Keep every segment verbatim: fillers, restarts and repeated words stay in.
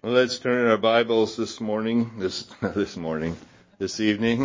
Well, let's turn our Bibles this morning, this this morning, this evening,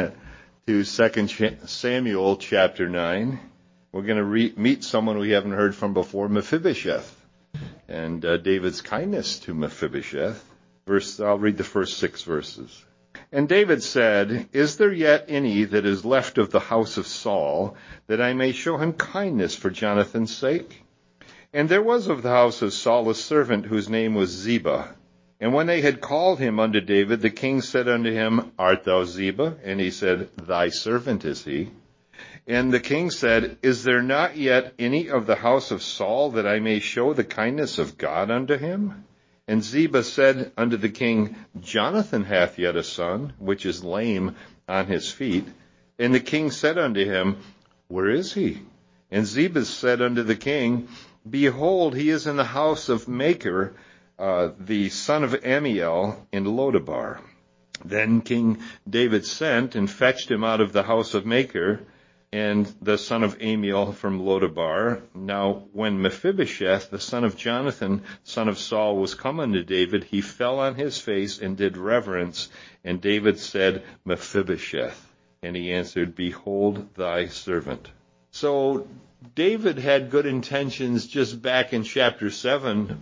to Second Samuel chapter nine. We're going to re- meet someone we haven't heard from before, Mephibosheth, and uh, David's kindness to Mephibosheth. Verse, I'll read the first six verses. And David said, "Is there yet any that is left of the house of Saul, that I may show him kindness for Jonathan's sake? And there was of the house of Saul a servant whose name was Ziba. And when they had called him unto David, the king said unto him, Art thou Ziba? And he said, Thy servant is he. And the king said, Is there not yet any of the house of Saul, that I may show the kindness of God unto him? And Ziba said unto the king, Jonathan hath yet a son, which is lame on his feet. And the king said unto him, Where is he? And Ziba said unto the king, Behold, he is in the house of Machir, uh, the son of Ammiel, in Lodabar. Then King David sent and fetched him out of the house of Machir, and the son of Ammiel from Lodabar. Now when Mephibosheth, the son of Jonathan, son of Saul, was come unto David, he fell on his face and did reverence. And David said, Mephibosheth. And he answered, Behold thy servant. So David had good intentions just back in chapter seven.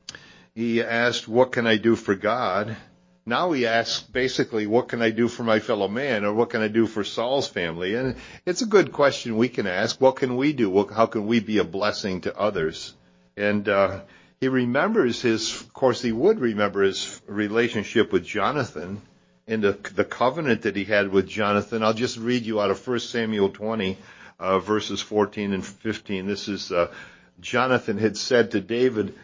He asked, what can I do for God? Now he asks, basically, what can I do for my fellow man, or what can I do for Saul's family? And it's a good question we can ask. What can we do? What, how can we be a blessing to others? And uh, he remembers his, of course he would remember his relationship with Jonathan and the, the covenant that he had with Jonathan. I'll just read you out of First Samuel twenty, uh, verses fourteen and fifteen. This is, uh, Jonathan had said to David,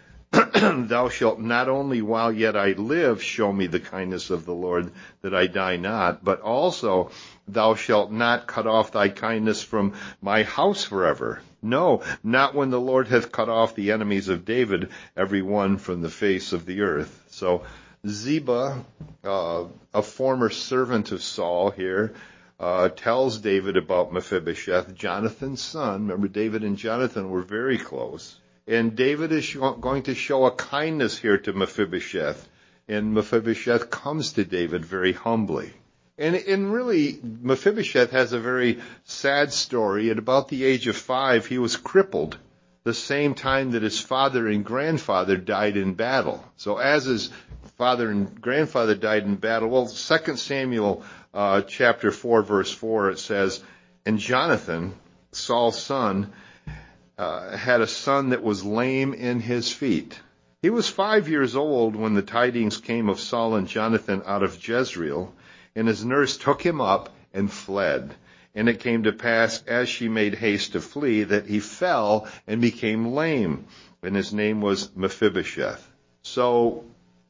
Thou shalt not only while yet I live show me the kindness of the Lord, that I die not, but also thou shalt not cut off thy kindness from my house forever. No, not when the Lord hath cut off the enemies of David, every one from the face of the earth. So Ziba, uh, a former servant of Saul here, uh, tells David about Mephibosheth, Jonathan's son. Remember, David and Jonathan were very close. And David is going to show a kindness here to Mephibosheth. And Mephibosheth comes to David very humbly. And, and really, Mephibosheth has a very sad story. At about the age of five, he was crippled the same time that his father and grandfather died in battle. So as his father and grandfather died in battle, well, Second Samuel uh, chapter four, verse four, it says, And Jonathan, Saul's son, Uh, had a son that was lame in his feet. He was five years old when the tidings came of Saul and Jonathan out of Jezreel, and his nurse took him up and fled. And it came to pass, as she made haste to flee, that he fell and became lame, and his name was Mephibosheth. So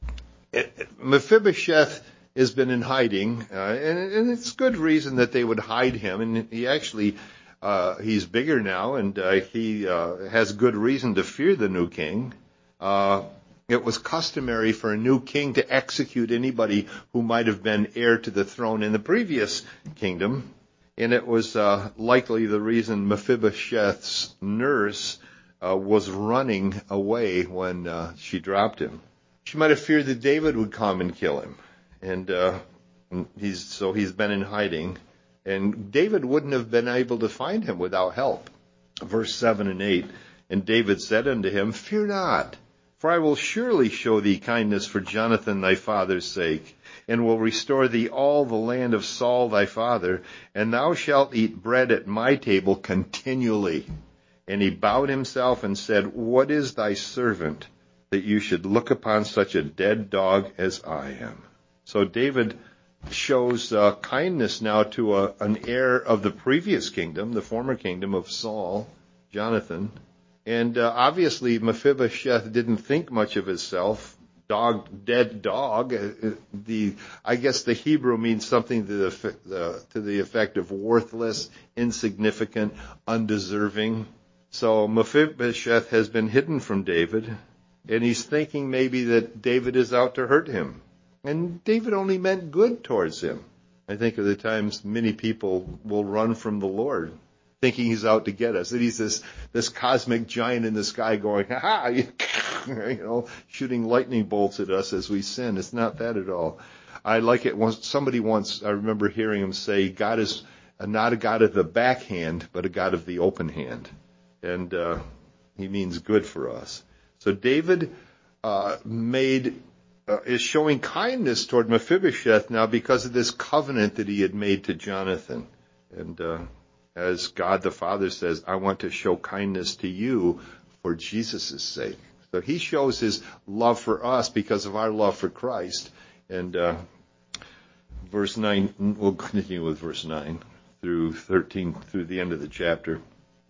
it, Mephibosheth has been in hiding, uh, and, and it's good reason that they would hide him, and he actually Uh, he's bigger now, and uh, he uh, has good reason to fear the new king. Uh, it was customary for a new king to execute anybody who might have been heir to the throne in the previous kingdom, and it was uh, likely the reason Mephibosheth's nurse uh, was running away when uh, she dropped him. She might have feared that David would come and kill him, and uh, he's so he's been in hiding. And David wouldn't have been able to find him without help. Verse seven and eight, And David said unto him, Fear not, for I will surely show thee kindness for Jonathan thy father's sake, and will restore thee all the land of Saul thy father, and thou shalt eat bread at my table continually. And he bowed himself and said, What is thy servant, that you should look upon such a dead dog as I am? So David shows uh, kindness now to a, an heir of the previous kingdom, the former kingdom of Saul, Jonathan. And uh, obviously Mephibosheth didn't think much of himself. Dog, dead dog. Uh, the I guess the Hebrew means something to the, uh, to the effect of worthless, insignificant, undeserving. So Mephibosheth has been hidden from David, and he's thinking maybe that David is out to hurt him. And David only meant good towards him. I think of the times many people will run from the Lord, thinking he's out to get us. That he's this, this cosmic giant in the sky going, ha ha, you know, shooting lightning bolts at us as we sin. It's not that at all. I like it once, somebody once, I remember hearing him say, God is not a God of the backhand, but a God of the open hand. And uh, he means good for us. So David uh, made, uh, is showing kindness toward Mephibosheth now because of this covenant that he had made to Jonathan. And uh, as God the Father says, I want to show kindness to you for Jesus' sake. So he shows his love for us because of our love for Christ. And uh, verse nine, we'll continue with verse nine through thirteen, through the end of the chapter.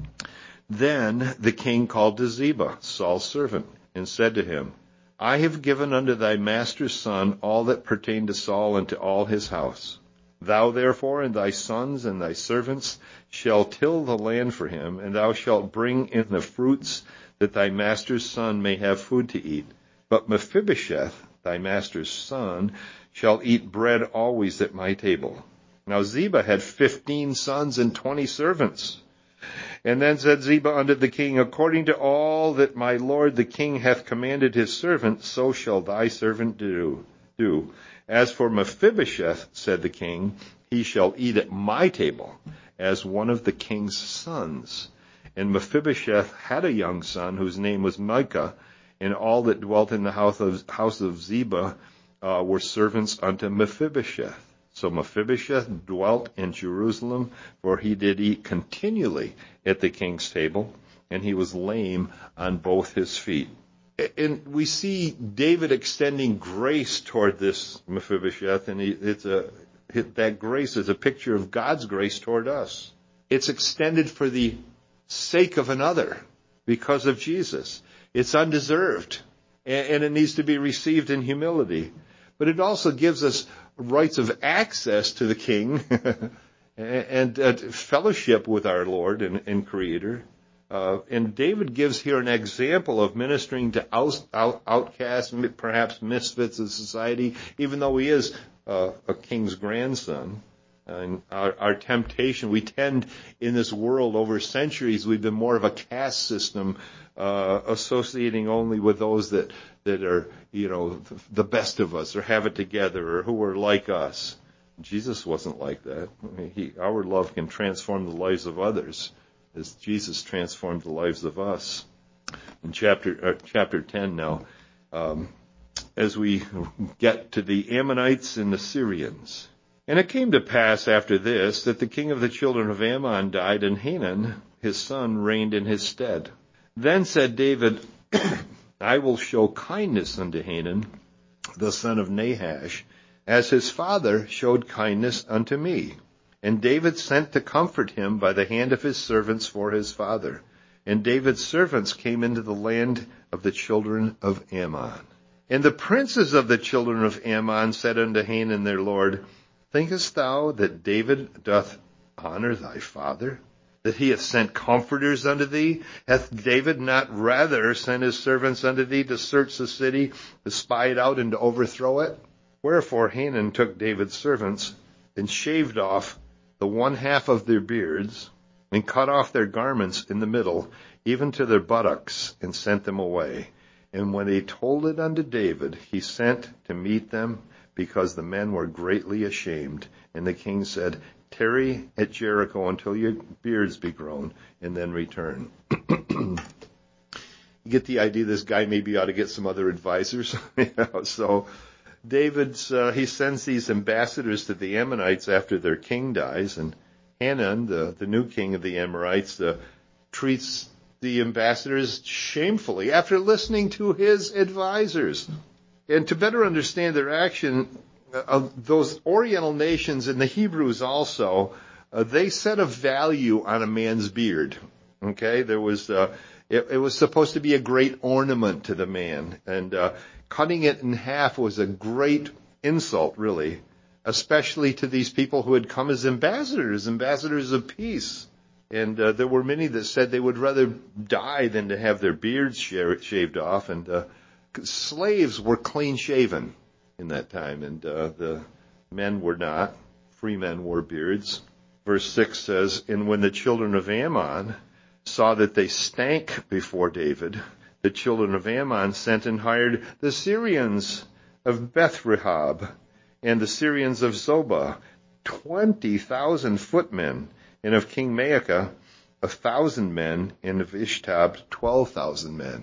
Then the king called to Ziba, Saul's servant, and said to him, I have given unto thy master's son all that pertained to Saul and to all his house. Thou therefore and thy sons and thy servants shall till the land for him, and thou shalt bring in the fruits, that thy master's son may have food to eat. But Mephibosheth, thy master's son, shall eat bread always at my table. Now Ziba had fifteen sons and twenty servants. And then said Ziba unto the king, according to all that my lord the king hath commanded his servant, so shall thy servant do. do. As for Mephibosheth, said the king, he shall eat at my table as one of the king's sons. And Mephibosheth had a young son whose name was Micah, and all that dwelt in the house of, house of Ziba uh, were servants unto Mephibosheth. So Mephibosheth dwelt in Jerusalem, for he did eat continually at the king's table, and he was lame on both his feet. And we see David extending grace toward this Mephibosheth, and he, it's a that grace is a picture of God's grace toward us. It's extended for the sake of another, because of Jesus. It's undeserved, and it needs to be received in humility. But it also gives us rights of access to the King and uh, fellowship with our Lord and, and Creator. Uh, and David gives here an example of ministering to out, out, outcasts, perhaps misfits of society, even though he is uh, a king's grandson. And our, our temptation, we tend in this world over centuries, we've been more of a caste system, uh, associating only with those that, that are, you know, the best of us or have it together or who are like us. Jesus wasn't like that. I mean, he, our love can transform the lives of others as Jesus transformed the lives of us. In chapter, uh, chapter ten now, um, as we get to the Ammonites and the Syrians. And it came to pass after this that the king of the children of Ammon died, and Hanun, his son, reigned in his stead. Then said David, I will show kindness unto Hanun, the son of Nahash, as his father showed kindness unto me. And David sent to comfort him by the hand of his servants for his father. And David's servants came into the land of the children of Ammon. And the princes of the children of Ammon said unto Hanun their lord, Thinkest thou that David doth honor thy father, that he hath sent comforters unto thee? Hath David not rather sent his servants unto thee to search the city, to spy it out, and to overthrow it? Wherefore Hanun took David's servants, and shaved off the one half of their beards, and cut off their garments in the middle, even to their buttocks, and sent them away. And when they told it unto David, he sent to meet them, because the men were greatly ashamed. And the king said, Tarry at Jericho until your beards be grown, and then return. You get the idea this guy maybe ought to get some other advisors. you know, so David's, uh, he sends these ambassadors to the Ammonites after their king dies, and Hanun, the, the new king of the Amorites, uh, treats the ambassadors shamefully after listening to his advisors. And to better understand their action, uh, those Oriental nations and the Hebrews also, uh, they set a value on a man's beard. Okay, there was, uh, it, it was supposed to be a great ornament to the man, and uh, cutting it in half was a great insult, really, especially to these people who had come as ambassadors, ambassadors of peace. And uh, there were many that said they would rather die than to have their beards shaved off, and uh, slaves were clean-shaven in that time, and uh, the men were not. Free men wore beards. Verse six says, And when the children of Ammon saw that they stank before David, the children of Ammon sent and hired the Syrians of Beth-rehob and the Syrians of Zobah, twenty thousand footmen, and of King Maacah, a thousand men, and of Ishtab, twelve thousand men.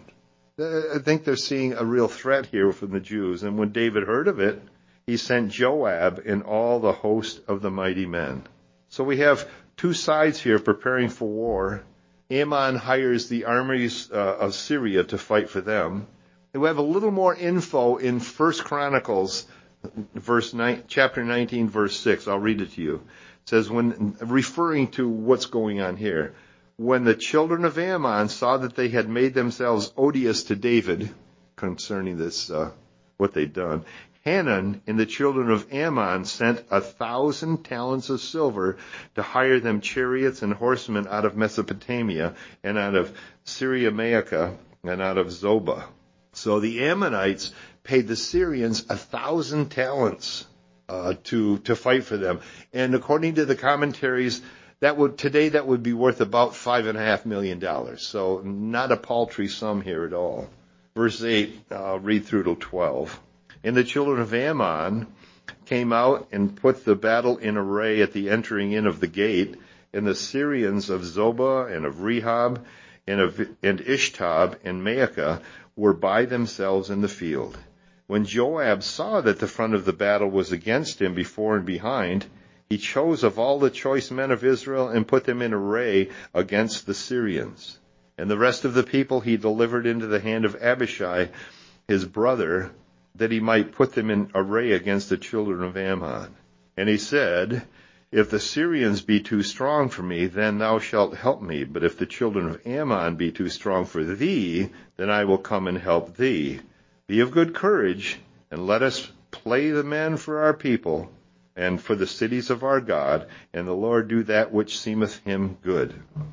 I think they're seeing a real threat here from the Jews. And when David heard of it, he sent Joab and all the host of the mighty men. So we have two sides here preparing for war. Ammon hires the armies uh, of Syria to fight for them. And we have a little more info in First Chronicles, verse nine, chapter nineteen, verse six. I'll read it to you. It says, when referring to what's going on here, when the children of Ammon saw that they had made themselves odious to David concerning this, uh, what they'd done, Hanun and the children of Ammon sent a thousand talents of silver to hire them chariots and horsemen out of Mesopotamia and out of Syria Maacah and out of Zobah. So the Ammonites paid the Syrians a thousand talents uh, to to fight for them, and according to the commentaries, that would today that would be worth about five and a half million dollars. So not a paltry sum here at all. Verse eight, I'll read through till twelve. And the children of Ammon came out and put the battle in array at the entering in of the gate, and the Syrians of Zobah and of Rehob and of and Ishtab and Maacah were by themselves in the field. When Joab saw that the front of the battle was against him before and behind, he chose of all the choice men of Israel and put them in array against the Syrians. And the rest of the people he delivered into the hand of Abishai, his brother, that he might put them in array against the children of Ammon. And he said, if the Syrians be too strong for me, then thou shalt help me. But if the children of Ammon be too strong for thee, then I will come and help thee. Be of good courage, and let us play the men for our people, and for the cities of our God, and the Lord do that which seemeth him good.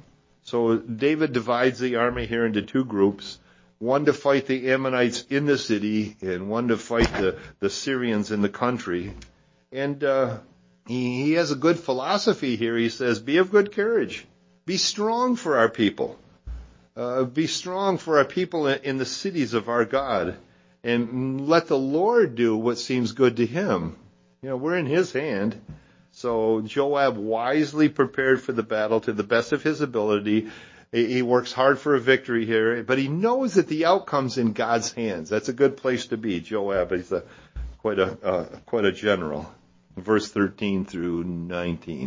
So David divides the army here into two groups, one to fight the Ammonites in the city, and one to fight the, the Syrians in the country. And uh, he, he has a good philosophy here. He says, be of good courage. Be strong for our people. Uh, be strong for our people in, in the cities of our God. And let the Lord do what seems good to him. You know, we're in his hand. So Joab wisely prepared for the battle to the best of his ability. He works hard for a victory here, but he knows that the outcome's in God's hands. That's a good place to be. Joab is a, quite a uh, quite a general. Verse thirteen through nineteen.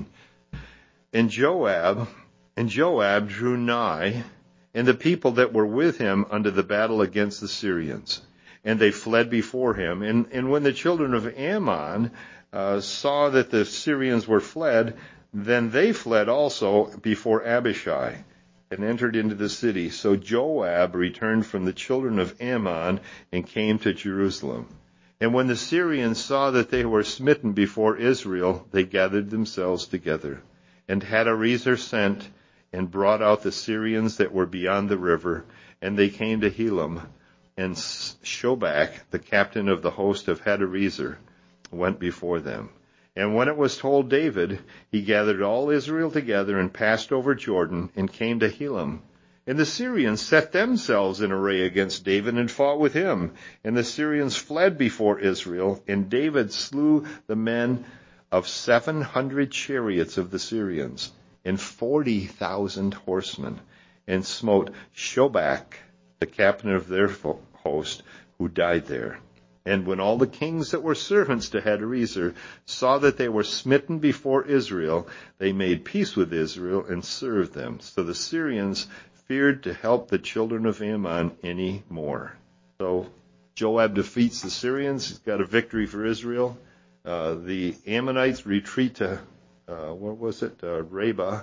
And Joab and Joab drew nigh, and the people that were with him unto the battle against the Syrians. And they fled before him. And, and when the children of Ammon uh, saw that the Syrians were fled, then they fled also before Abishai and entered into the city. So Joab returned from the children of Ammon and came to Jerusalem. And when the Syrians saw that they were smitten before Israel, they gathered themselves together. And Hadarezer sent and brought out the Syrians that were beyond the river, and they came to Helam. And Shobach, the captain of the host of Hadarezer, went before them. And when it was told David, he gathered all Israel together and passed over Jordan and came to Helam. And the Syrians set themselves in array against David and fought with him. And the Syrians fled before Israel, and David slew the men of seven hundred chariots of the Syrians and forty thousand horsemen, and smote Shobach, the captain of their host, who died there. And when all the kings that were servants to Hadarezer saw that they were smitten before Israel, they made peace with Israel and served them. So the Syrians feared to help the children of Ammon any more. So Joab defeats the Syrians. He's got a victory for Israel. Uh, the Ammonites retreat to, uh, what was it, uh, Rabbah.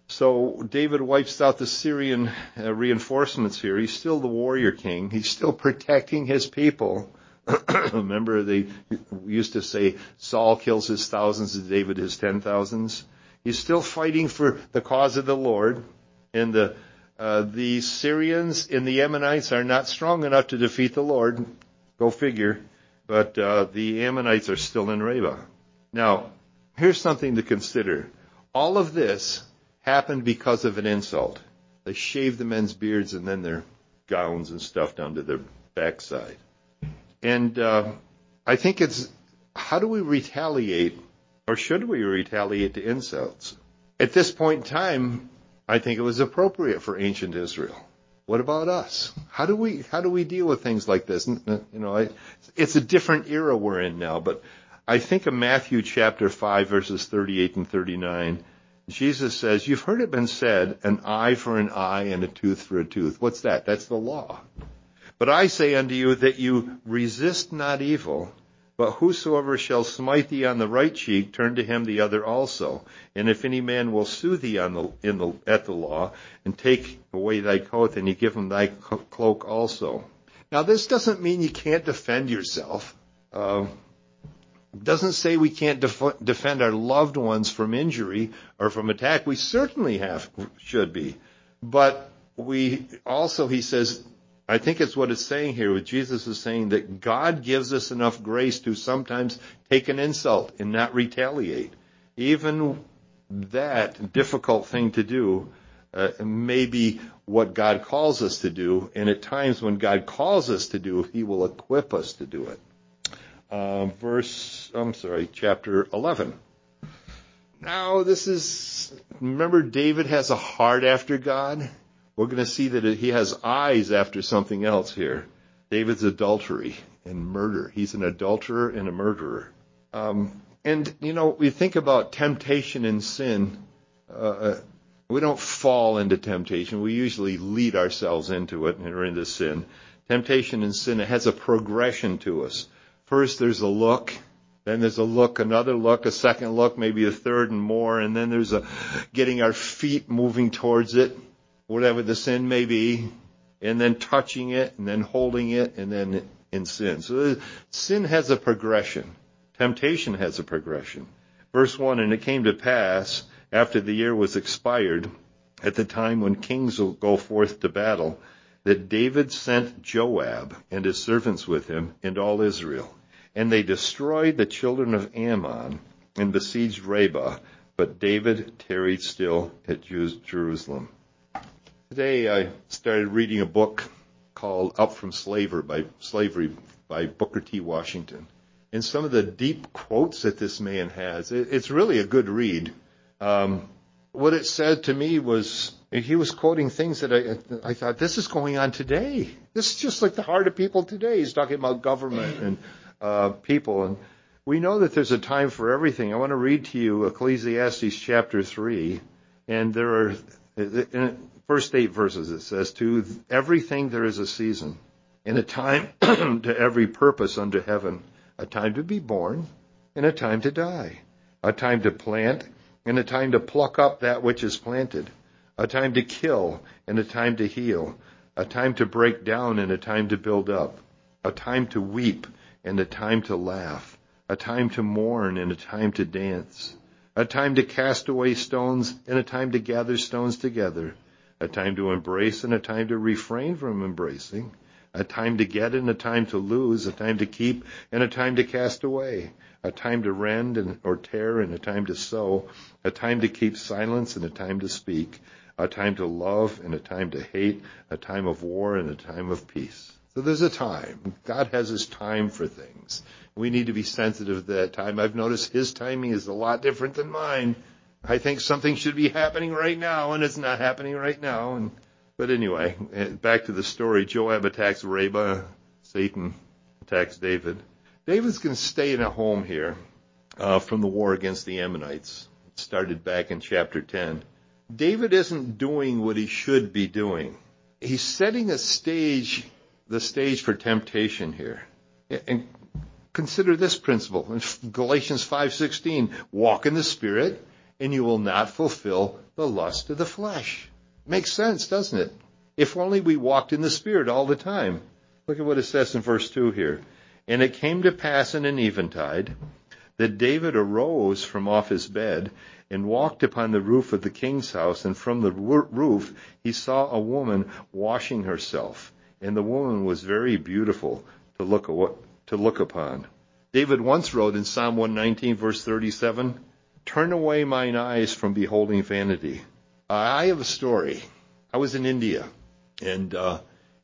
So David wipes out the Syrian uh, reinforcements here. He's still the warrior king. He's still protecting his people. Remember, they used to say Saul kills his thousands and David his ten thousands. He's still fighting for the cause of the Lord. And the uh, the Syrians and the Ammonites are not strong enough to defeat the Lord. Go figure. But uh, the Ammonites are still in Rabbah. Now, here's something to consider. All of this happened because of an insult. They shaved the men's beards and then they're gowns and stuff down to their backside. And uh, I think it's, how do we retaliate, or should we retaliate to insults? At this point in time, I think it was appropriate for ancient Israel. What about us? How do we how do we deal with things like this? You know, I, it's a different era we're in now, but I think of Matthew chapter five, verses thirty-eight and thirty-nine. Jesus says, "You've heard it been said, an eye for an eye and a tooth for a tooth." What's that? That's the law. "But I say unto you that you resist not evil, but whosoever shall smite thee on the right cheek, turn to him the other also. And if any man will sue thee on the, in the, at the law, and take away thy coat, and you give him thy cloak also." Now, this doesn't mean you can't defend yourself. Uh, it doesn't say we can't def- defend our loved ones from injury or from attack. We certainly have, should be. But we also, he says, I think it's what it's saying here, with Jesus is saying that God gives us enough grace to sometimes take an insult and not retaliate. Even that difficult thing to do uh, may be what God calls us to do, and at times when God calls us to do, he will equip us to do it. Uh, verse, I'm sorry, chapter eleven. Now this is, remember David has a heart after God? We're going to see that he has eyes after something else here. David's adultery and murder. He's an adulterer and a murderer. Um, and, you know, we think about temptation and sin. Uh, we don't fall into temptation. We usually lead ourselves into it and are into sin. Temptation and sin, it has a progression to us. First, there's a look. Then there's a look, another look, a second look, maybe a third and more. And then there's a getting our feet moving towards it, whatever the sin may be, and then touching it, and then holding it, and then in sin. So sin has a progression. Temptation has a progression. Verse one, "And it came to pass, after the year was expired, at the time when kings will go forth to battle, that David sent Joab and his servants with him and all Israel. And they destroyed the children of Ammon and besieged Rabbah, but David tarried still at Jerusalem." Today I started reading a book called Up from Slavery by, Slavery by Booker T. Washington. And some of the deep quotes that this man has, it, it's really a good read. Um, what it said to me was, he was quoting things that I, I thought, this is going on today. This is just like the heart of people today. He's talking about government and uh, people. And we know that there's a time for everything. I want to read to you Ecclesiastes chapter three. And there are, in first eight verses, it says, "To everything there is a season, and a time to every purpose under heaven, a time to be born, and a time to die, a time to plant, and a time to pluck up that which is planted, a time to kill, and a time to heal, a time to break down, and a time to build up, a time to weep, and a time to laugh, a time to mourn, and a time to dance, a time to cast away stones, and a time to gather stones together, a time to embrace and a time to refrain from embracing, a time to get and a time to lose, a time to keep and a time to cast away, a time to rend and, or tear and a time to sow, a time to keep silence and a time to speak, a time to love and a time to hate, a time of war and a time of peace." So there's a time. God has his time for things. We need to be sensitive to that time. I've noticed his timing is a lot different than mine. I think something should be happening right now, and it's not happening right now. And, but anyway, back to the story. Joab attacks Rabbah. Satan attacks David. David's going to stay in a home here uh, from the war against the Ammonites. It started back in chapter ten. David isn't doing what he should be doing. He's setting a stage, the stage for temptation here. And consider this principle. In Galatians five sixteen, "Walk in the Spirit, and you will not fulfill the lust of the flesh." Makes sense, doesn't it? If only we walked in the Spirit all the time. Look at what it says in verse two here. "And it came to pass in an eventide that David arose from off his bed and walked upon the roof of the king's house, and from the roof he saw a woman washing herself, and the woman was very beautiful to look to look upon." David once wrote in Psalm one nineteen, verse thirty-seven, "Turn away mine eyes from beholding vanity." Uh, I have a story. I was in India, and uh,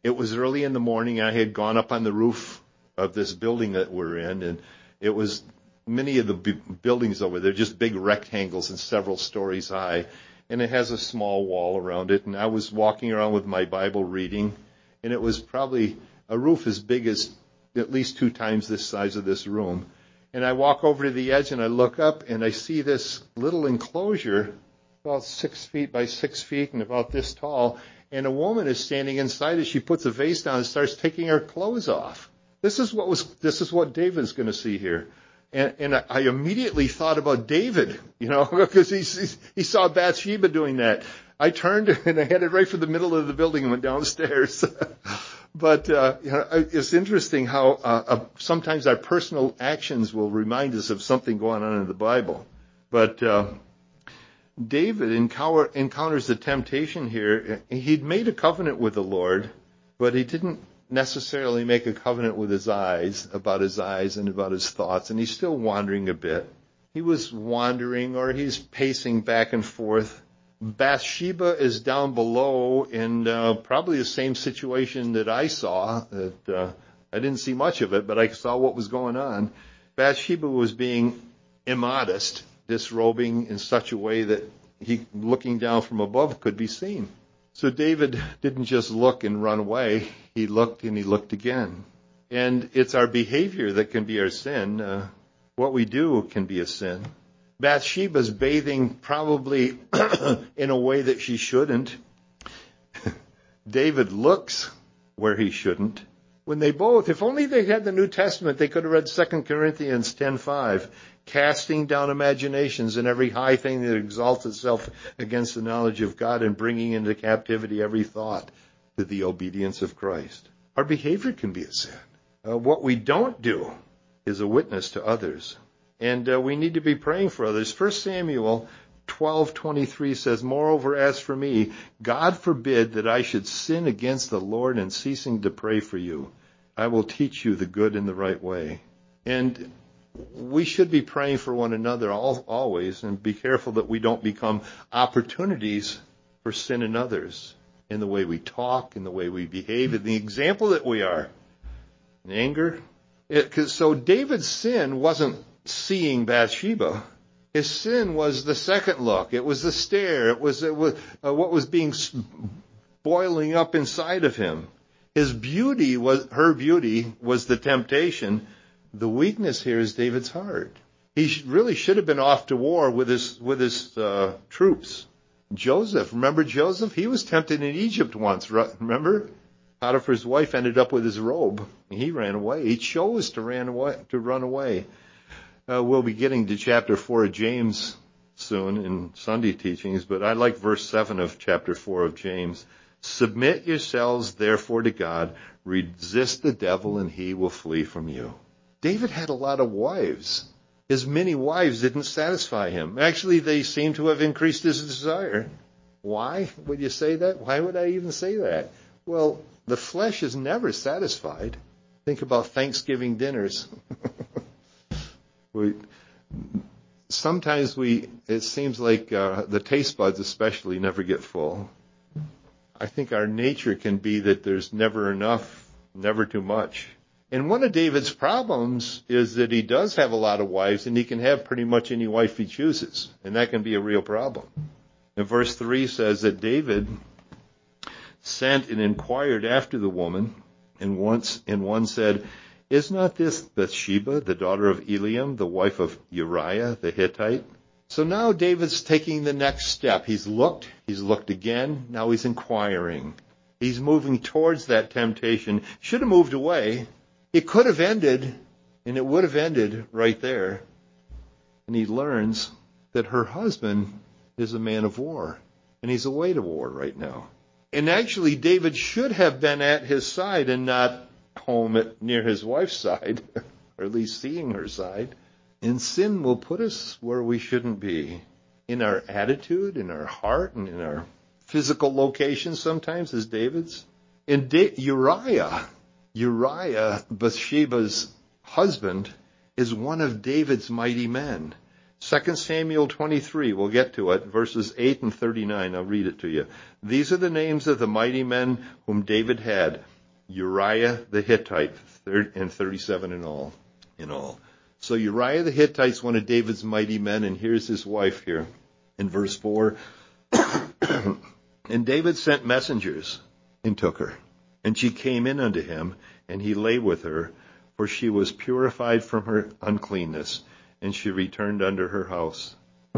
it was early in the morning. I had gone up on the roof of this building that we're in, and it was many of the b- buildings over there, just big rectangles and several stories high, and it has a small wall around it. And I was walking around with my Bible reading, and it was probably a roof as big as at least two times this size of this room. And I walk over to the edge, and I look up, and I see this little enclosure about six feet by six feet and about this tall, and a woman is standing inside it. She puts a vase down and starts taking her clothes off. This is what was. This is what David's going to see here. And, and I, I immediately thought about David, you know, because he, he saw Bathsheba doing that. I turned and I headed right for the middle of the building and went downstairs. But uh, you know, it's interesting how uh, uh, sometimes our personal actions will remind us of something going on in the Bible. But uh, David encounter, encounters the temptation here. He'd made a covenant with the Lord, but he didn't necessarily make a covenant with his eyes, about his eyes and about his thoughts, and he's still wandering a bit. He was wandering, or he's pacing back and forth. Bathsheba is down below in uh, probably the same situation that I saw. That uh, I didn't see much of it, but I saw what was going on. Bathsheba was being immodest, disrobing in such a way that he, looking down from above, could be seen. So David didn't just look and run away. He looked and he looked again. And it's our behavior that can be our sin. Uh, what we do can be a sin. Bathsheba's bathing probably in a way that she shouldn't. David looks where he shouldn't. When they both, if only they had the New Testament, they could have read Second Corinthians ten five. Casting down imaginations and every high thing that exalts itself against the knowledge of God, and bringing into captivity every thought to the obedience of Christ. Our behavior can be a sin. Uh, what we don't do is a witness to others. And uh, we need to be praying for others. First Samuel twelve twenty-three says, "Moreover, as for me, God forbid that I should sin against the Lord in ceasing to pray for you. I will teach you the good and the right way." And we should be praying for one another all, always, and be careful that we don't become opportunities for sin in others, in the way we talk, in the way we behave, in the example that we are. In anger. It, 'cause, so David's sin wasn't seeing Bathsheba. His sin was the second look. It was the stare. It was, it was uh, what was being boiling up inside of him. His beauty was, her beauty was the temptation. The weakness here is David's heart. He really should have been off to war with his with his uh, troops. Joseph, remember Joseph? He was tempted in Egypt once. Remember, Potiphar's wife ended up with his robe. He ran away. He chose to ran away to run away. Uh, we'll be getting to chapter four of James soon in Sunday teachings, but I like verse seven of chapter four of James. "Submit yourselves therefore to God. Resist the devil, and he will flee from you." David had a lot of wives. His many wives didn't satisfy him. Actually, they seem to have increased his desire. Why would you say that? Why would I even say that? Well, the flesh is never satisfied. Think about Thanksgiving dinners. we, sometimes we, it seems like uh, the taste buds especially never get full. I think our nature can be that there's never enough, never too much. And one of David's problems is that he does have a lot of wives, and he can have pretty much any wife he chooses. And that can be a real problem. And verse three says that David sent and inquired after the woman, and once and one said, "Is not this Bathsheba, the daughter of Eliam, the wife of Uriah the Hittite?" So now David's taking the next step. He's looked, he's looked again, now he's inquiring. He's moving towards that temptation. Should have moved away. It could have ended, and it would have ended right there. And he learns that her husband is a man of war, and he's away to war right now. And actually, David should have been at his side and not home at, near his wife's side, or at least seeing her side. And sin will put us where we shouldn't be, in our attitude, in our heart, and in our physical location sometimes, as David's. And da- Uriah... Uriah, Bathsheba's husband, is one of David's mighty men. Second Samuel twenty-three, we'll get to it, verses eight and thirty-nine. I'll read it to you. "These are the names of the mighty men whom David had: Uriah the Hittite, and thirty-seven in all. In all. So Uriah the Hittite's one of David's mighty men, and here's his wife here in verse four. And David sent messengers and took her. And she came in unto him, and he lay with her, for she was purified from her uncleanness, and she returned unto her house.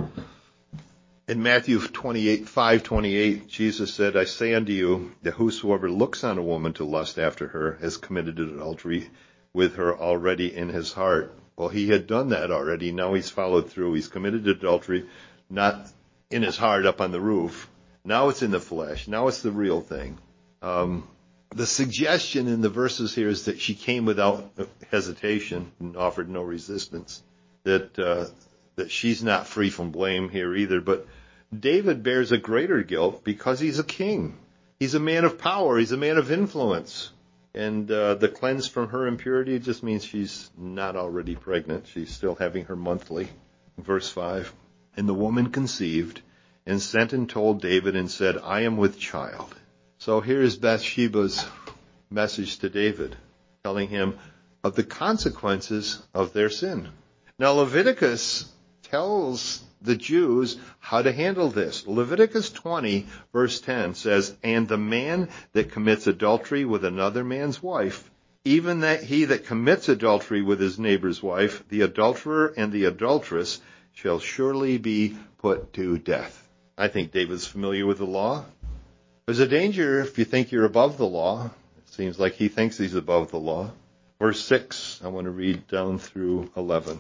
In Matthew twenty-eight, five twenty-eight, Jesus said, I say unto you, that whosoever looks on a woman to lust after her has committed adultery with her already in his heart. Well, he had done that already. Now he's followed through. He's committed adultery, not in his heart up on the roof. Now it's in the flesh. Now it's the real thing. Um, the suggestion in the verses here is that she came without hesitation and offered no resistance. That uh, that she's not free from blame here either. But David bears a greater guilt because he's a king. He's a man of power. He's a man of influence. And uh, the cleanse from her impurity just means she's not already pregnant. She's still having her monthly. Verse five. And the woman conceived and sent and told David and said, I am with child. So here's Bathsheba's message to David, telling him of the consequences of their sin. Now Leviticus tells the Jews how to handle this. Leviticus twenty, verse ten says, And the man that commits adultery with another man's wife, even that he that commits adultery with his neighbor's wife, the adulterer and the adulteress, shall surely be put to death. I think David's familiar with the law. There's a danger if you think you're above the law. It seems like he thinks he's above the law. Verse six, I want to read down through eleven.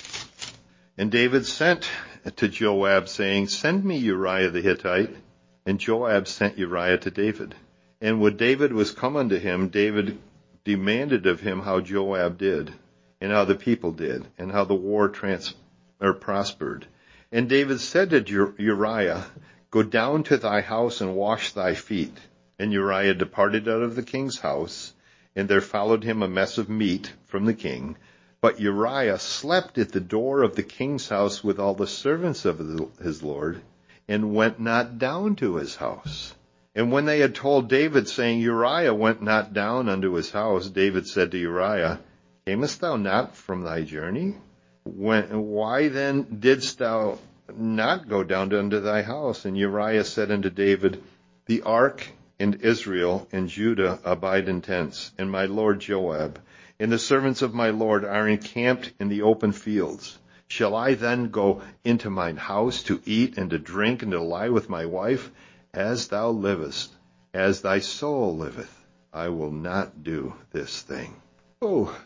And David sent to Joab, saying, Send me Uriah the Hittite. And Joab sent Uriah to David. And when David was come unto him, David demanded of him how Joab did, and how the people did, and how the war trans or prospered. And David said to Uriah, Go down to thy house and wash thy feet. And Uriah departed out of the king's house, and there followed him a mess of meat from the king. But Uriah slept at the door of the king's house with all the servants of his lord, and went not down to his house. And when they had told David, saying, Uriah went not down unto his house, David said to Uriah, Camest thou not from thy journey? When, why then didst thou not go down unto thy house? And Uriah said unto David, The ark and Israel and Judah abide in tents, and my lord Joab and the servants of my lord are encamped in the open fields. Shall I then go into mine house to eat and to drink and to lie with my wife? As thou livest, as thy soul liveth, I will not do this thing. Oh,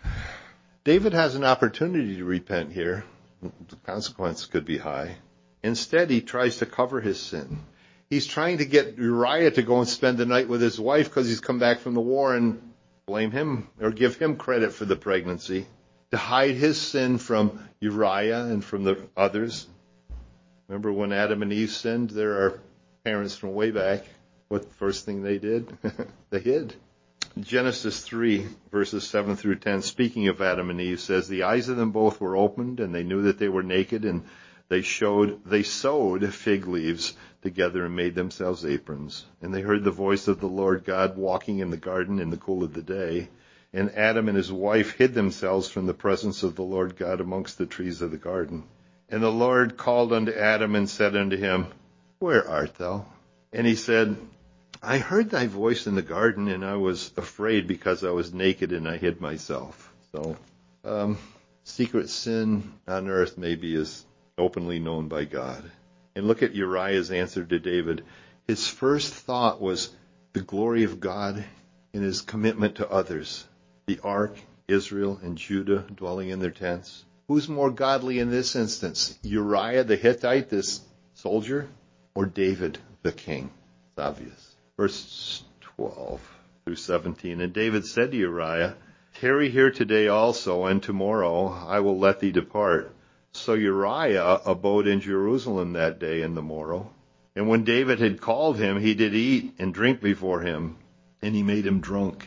David has an opportunity to repent here. The consequence could be high. Instead, he tries to cover his sin. He's trying to get Uriah to go and spend the night with his wife because he's come back from the war and blame him or give him credit for the pregnancy, to hide his sin from Uriah and from the others. Remember when Adam and Eve sinned? There are parents from way back. What the first thing they did? They hid. Genesis three, verses seven through ten, speaking of Adam and Eve, says, The eyes of them both were opened, and they knew that they were naked, and they showed, they sewed fig leaves together and made themselves aprons. And they heard the voice of the Lord God walking in the garden in the cool of the day. And Adam and his wife hid themselves from the presence of the Lord God amongst the trees of the garden. And the Lord called unto Adam and said unto him, Where art thou? And he said, I heard thy voice in the garden, and I was afraid because I was naked and I hid myself. So, um, secret sin on earth maybe is openly known by God. And look at Uriah's answer to David. His first thought was the glory of God and his commitment to others. The ark, Israel, and Judah dwelling in their tents. Who's more godly in this instance? Uriah the Hittite, this soldier, or David the king? It's obvious. Verse twelve through seventeen. And David said to Uriah, Tarry here today also, and tomorrow I will let thee depart. So Uriah abode in Jerusalem that day and the morrow. And when David had called him, he did eat and drink before him, and he made him drunk.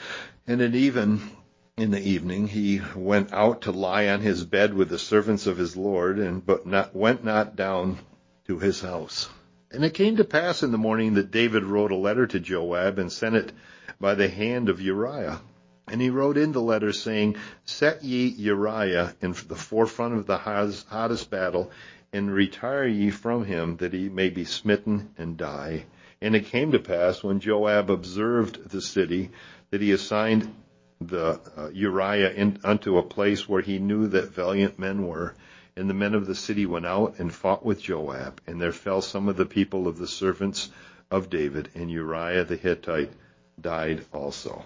And at even in the evening he went out to lie on his bed with the servants of his Lord, and but not, went not down to his house. And it came to pass in the morning that David wrote a letter to Joab and sent it by the hand of Uriah. And he wrote in the letter saying, set ye Uriah in the forefront of the hottest battle, and retire ye from him, that he may be smitten and die. And it came to pass, when Joab observed the city, that he assigned the uh, Uriah in, unto a place where he knew that valiant men were. And the men of the city went out and fought with Joab. And there fell some of the people of the servants of David, and Uriah the Hittite died also.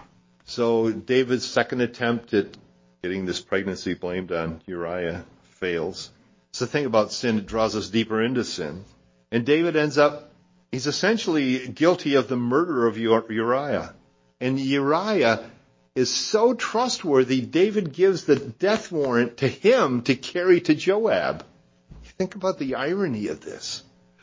So David's second attempt at getting this pregnancy blamed on Uriah fails. It's the thing about sin, it draws us deeper into sin. And David ends up, he's essentially guilty of the murder of Uriah. And Uriah is so trustworthy, David gives the death warrant to him to carry to Joab. Think about the irony of this.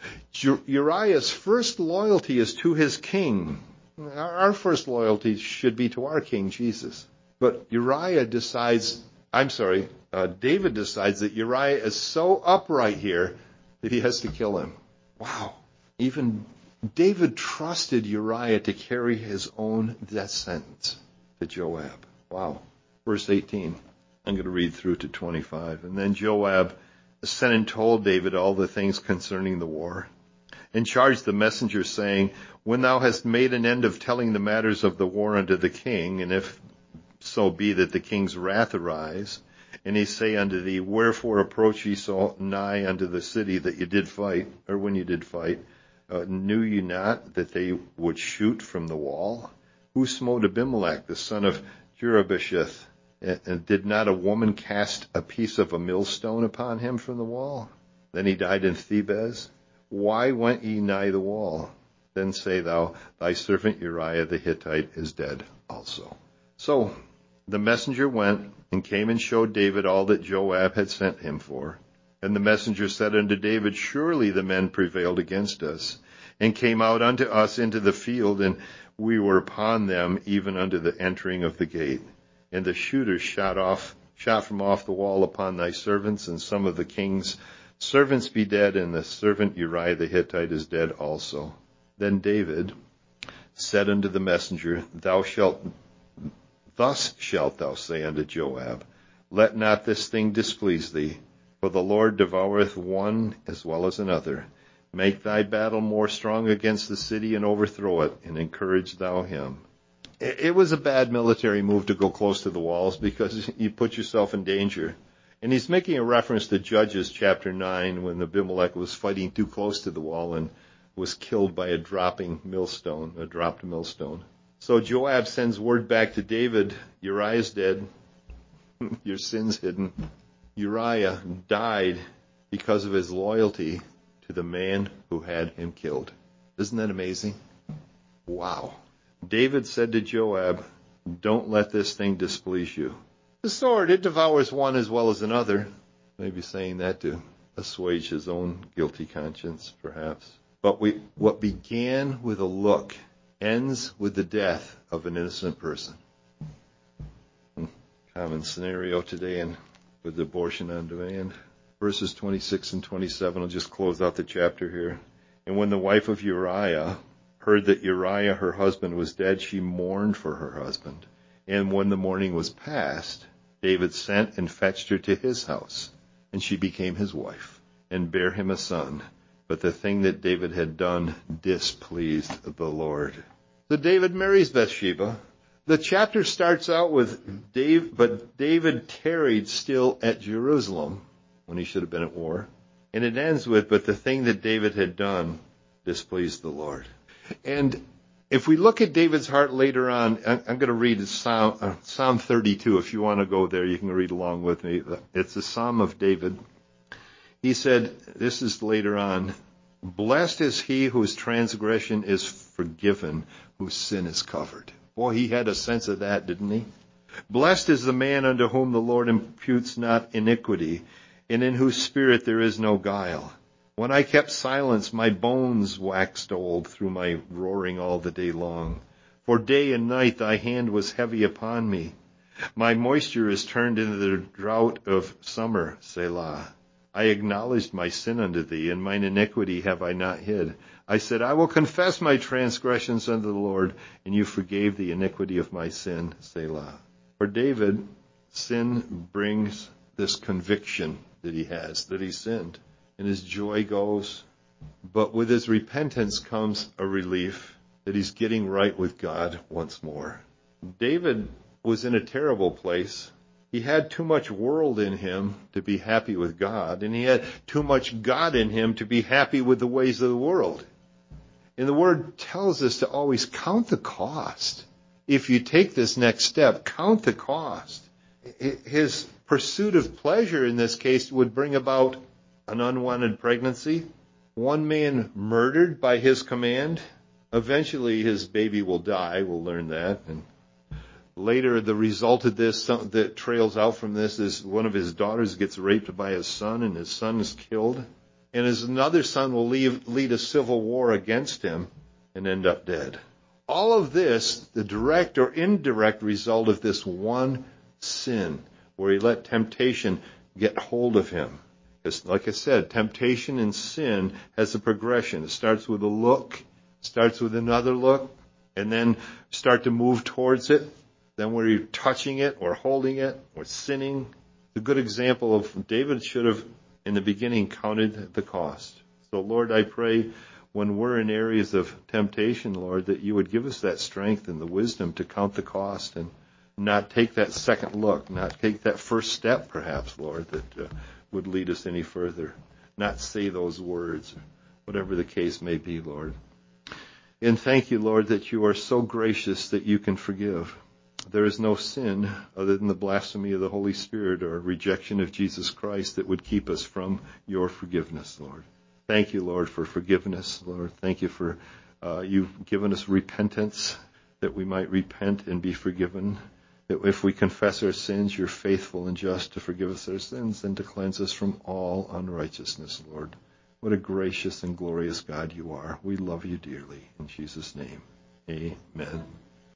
Uriah's first loyalty is to his king. Our first loyalty should be to our King, Jesus. But Uriah decides, I'm sorry, uh, David decides that Uriah is so upright here that he has to kill him. Wow. Even David trusted Uriah to carry his own death sentence to Joab. Wow. Verse eighteen. I'm going to read through to twenty-five. And then Joab sent and told David all the things concerning the war, and charged the messenger, saying, when thou hast made an end of telling the matters of the war unto the king, and if so be that the king's wrath arise, and he say unto thee, wherefore approach ye so nigh unto the city that you did fight, or when you did fight, uh, knew ye not that they would shoot from the wall? Who smote Abimelech, the son of Jerubbesheth, and, and did not a woman cast a piece of a millstone upon him from the wall? Then he died in Thebez. Why went ye nigh the wall? Then say thou, thy servant Uriah the Hittite is dead also. So the messenger went and came and showed David all that Joab had sent him for. And the messenger said unto David, surely the men prevailed against us, and came out unto us into the field, and we were upon them even unto the entering of the gate. And the shooters shot off, shot from off the wall upon thy servants, and some of the king's servants be dead, and the servant Uriah the Hittite is dead also. Then David said unto the messenger, Thou shalt, thus shalt thou say unto Joab, let not this thing displease thee, for the Lord devoureth one as well as another. Make thy battle more strong against the city, and overthrow it, and encourage thou him. It was a bad military move to go close to the walls, because you put yourself in danger. And he's making a reference to Judges chapter nine, when Abimelech was fighting too close to the wall and was killed by a dropping millstone, a dropped millstone. So Joab sends word back to David, Uriah's dead, your sin's hidden. Uriah died because of his loyalty to the man who had him killed. Isn't that amazing? Wow. David said to Joab, don't let this thing displease you. The sword, it devours one as well as another. Maybe saying that to assuage his own guilty conscience, perhaps. But we, what began with a look ends with the death of an innocent person. Common scenario today and with abortion on demand. Verses twenty-six and twenty-seven, I'll just close out the chapter here. And when the wife of Uriah heard that Uriah, her husband, was dead, she mourned for her husband. And when the mourning was past, David sent and fetched her to his house, and she became his wife, and bare him a son. But the thing that David had done displeased the Lord. So David marries Bathsheba. The chapter starts out with Dave, but David tarried still at Jerusalem when he should have been at war. And it ends with, but the thing that David had done displeased the Lord. And if we look at David's heart later on, I'm going to read Psalm, uh, Psalm thirty-two. If you want to go there, you can read along with me. It's a Psalm of David. He said, this is later on, blessed is he whose transgression is forgiven, whose sin is covered. Boy, he had a sense of that, didn't he? Blessed is the man unto whom the Lord imputes not iniquity, and in whose spirit there is no guile. When I kept silence, my bones waxed old through my roaring all the day long. For day and night thy hand was heavy upon me. My moisture is turned into the drought of summer, Selah. I acknowledged my sin unto thee, and mine iniquity have I not hid. I said, I will confess my transgressions unto the Lord, and you forgave the iniquity of my sin, Selah. For David, sin brings this conviction that he has, that he sinned, and his joy goes. But with his repentance comes a relief that he's getting right with God once more. David was in a terrible place. He had too much world in him to be happy with God, and he had too much God in him to be happy with the ways of the world. And the Word tells us to always count the cost. If you take this next step, count the cost. His pursuit of pleasure in this case would bring about an unwanted pregnancy, one man murdered by his command. Eventually his baby will die, we'll learn that, and later, the result of this that trails out from this is one of his daughters gets raped by his son, and his son is killed. And his another son will leave, lead a civil war against him and end up dead. All of this, the direct or indirect result of this one sin, where he let temptation get hold of him. Because, like I said, temptation and sin has a progression. It starts with a look, starts with another look, and then start to move towards it. Then where you're touching it or holding it or sinning. It's a good example of David should have, in the beginning, counted the cost. So, Lord, I pray when we're in areas of temptation, Lord, that you would give us that strength and the wisdom to count the cost and not take that second look, not take that first step, perhaps, Lord, that uh, would lead us any further. Not say those words, whatever the case may be, Lord. And thank you, Lord, that you are so gracious that you can forgive. There is no sin other than the blasphemy of the Holy Spirit or rejection of Jesus Christ that would keep us from your forgiveness, Lord. Thank you, Lord, for forgiveness, Lord. Thank you for uh, you've given us repentance, that we might repent and be forgiven. That if we confess our sins, you're faithful and just to forgive us our sins and to cleanse us from all unrighteousness, Lord. What a gracious and glorious God you are. We love you dearly. In Jesus' name, amen.